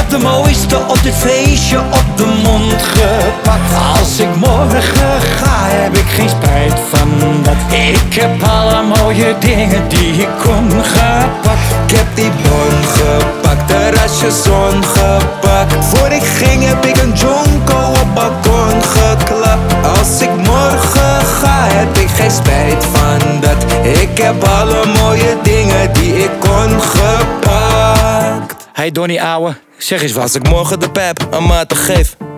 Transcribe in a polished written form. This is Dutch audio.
heb de mooiste op dit feestje op de mond gepakt. Als ik morgen ga, heb ik geen spijt van dat. Ik heb alle mooie dingen die ik kon gepakt. Ik heb die bon gepakt, terrasje zon gepakt. Voor ik ging heb ik een jonko op balkon geklapt. Als ik morgen ga, heb ik geen spijt van dat. Ik heb alle mooie dingen die ik kon gepakt. Hey Donnie ouwe, zeg eens wat. Als ik morgen de pijp aan Maarten geef,